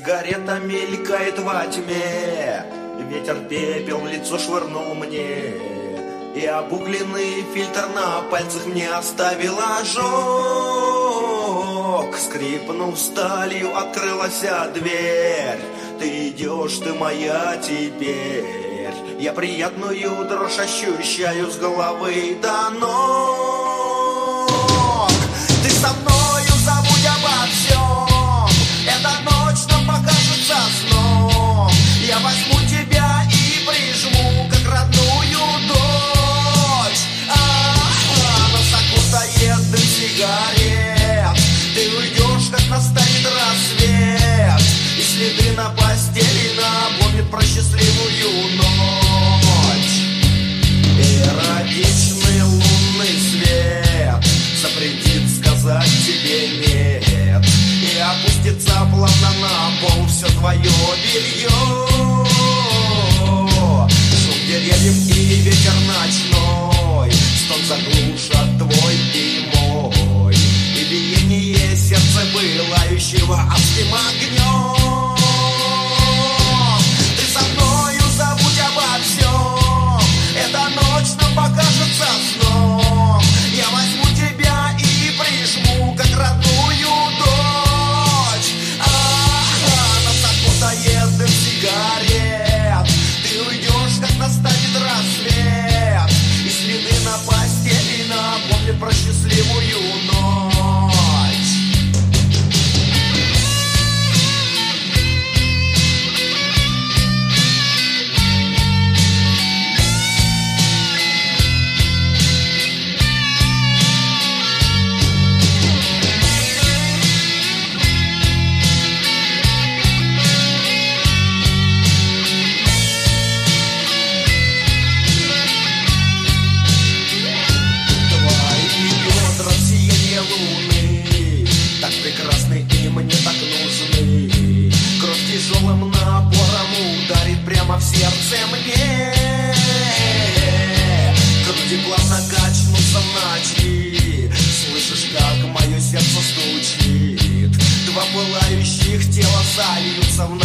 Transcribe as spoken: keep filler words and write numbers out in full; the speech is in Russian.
сигарета мелькает во тьме. Ветер пепел в лицо швырнул мне, и обугленный фильтр на пальцах мне оставил ожог. Скрипнув сталью, открылась дверь. Ты идешь, ты моя теперь. Я приятную дрожь ощущаю с головы до ног. Ты со мною, забудь обо всем. Эта ночь нам покажется сном. Я возьму тебя и прижму, как родную дочь. А-а-а, нас окутает дым сигарет. Ты уйдешь, как настанет рассвет, и следы на постели напомнят про счастливую ночь. Эротичный лунный свет запретит сказать тебе нет, и опустится плавно на пол все твое белье. Шум деревьев и ветер ночной, стон заглушат твой и мой, и биение сердца пылающего адским огнем. Ты со мною, забудь обо всем. Эта ночь нам покажется сном. Я возьму тебя и прижму, как родную дочь. А-а-а, нас окутает дым сигарет. Ты уйдешь, как настанет рассвет, и следы на постели напомнят про счастливую ночь. Тяжелым напором ударит прямо в сердце мне. Груди плавно качнутся в ночи. Слышишь, как мое сердце стучит. Два пылающих тела сольются в